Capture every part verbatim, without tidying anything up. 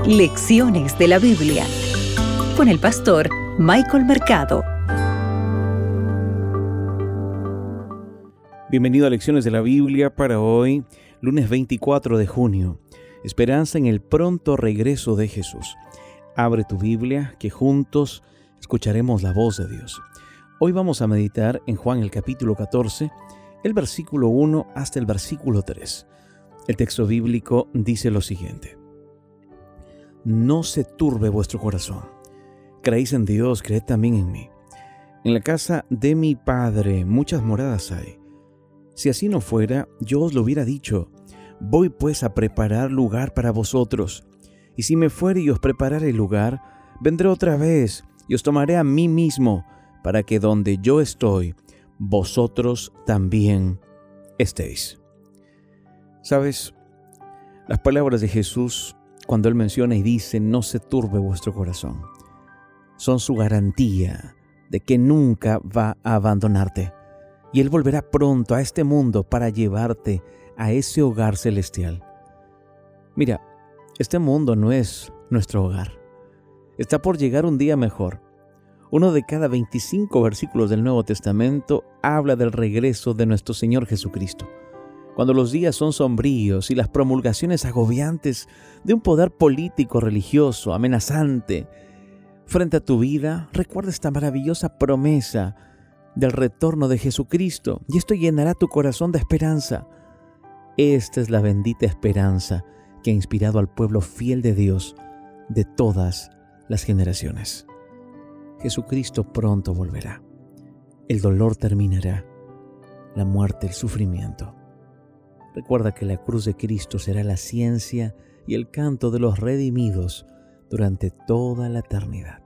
Lecciones de la Biblia con el pastor Michael Mercado. Bienvenido a Lecciones de la Biblia para hoy, lunes veinticuatro de junio. Esperanza en el pronto regreso de Jesús. Abre tu Biblia, que juntos escucharemos la voz de Dios. Hoy vamos a meditar en Juan el capítulo catorce, el versículo uno hasta el versículo tres. El texto bíblico dice lo siguiente: No se turbe vuestro corazón. Creéis en Dios, creed también en mí. En la casa de mi Padre muchas moradas hay. Si así no fuera, yo os lo hubiera dicho. Voy pues a preparar lugar para vosotros. Y si me fuere y os preparare lugar, vendré otra vez y os tomaré a mí mismo, para que donde yo estoy, vosotros también estéis. ¿Sabes? Las palabras de Jesús, cuando Él menciona y dice, no se turbe vuestro corazón, son su garantía de que nunca va a abandonarte. Y Él volverá pronto a este mundo para llevarte a ese hogar celestial. Mira, este mundo no es nuestro hogar. Está por llegar un día mejor. Uno de cada veinticinco versículos del Nuevo Testamento habla del regreso de nuestro Señor Jesucristo. Cuando los días son sombríos y las promulgaciones agobiantes de un poder político, religioso, amenazante frente a tu vida, recuerda esta maravillosa promesa del retorno de Jesucristo, y esto llenará tu corazón de esperanza. Esta es la bendita esperanza que ha inspirado al pueblo fiel de Dios de todas las generaciones. Jesucristo pronto volverá. El dolor terminará, la muerte, el sufrimiento. Recuerda que la cruz de Cristo será la ciencia y el canto de los redimidos durante toda la eternidad.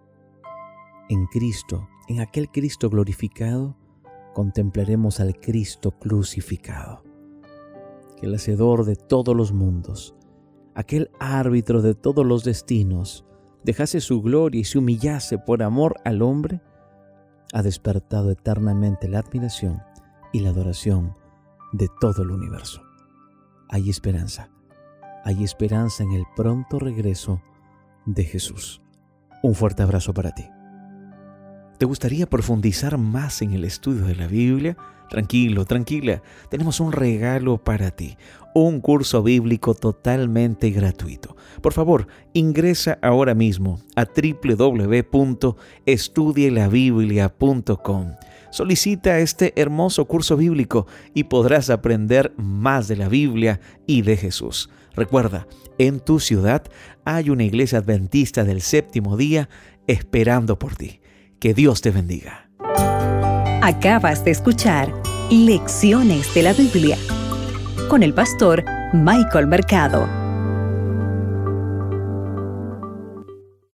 En Cristo, en aquel Cristo glorificado, contemplaremos al Cristo crucificado. Que el hacedor de todos los mundos, aquel árbitro de todos los destinos, dejase su gloria y se humillase por amor al hombre, ha despertado eternamente la admiración y la adoración de todo el universo. Hay esperanza, hay esperanza en el pronto regreso de Jesús. Un fuerte abrazo para ti. ¿Te gustaría profundizar más en el estudio de la Biblia? Tranquilo, tranquila, tenemos un regalo para ti, un curso bíblico totalmente gratuito. Por favor, ingresa ahora mismo a doble u doble u doble u punto estudie la biblia punto com. Solicita este hermoso curso bíblico y podrás aprender más de la Biblia y de Jesús. Recuerda, en tu ciudad hay una iglesia adventista del séptimo día esperando por ti. Que Dios te bendiga. Acabas de escuchar Lecciones de la Biblia con el pastor Michael Mercado.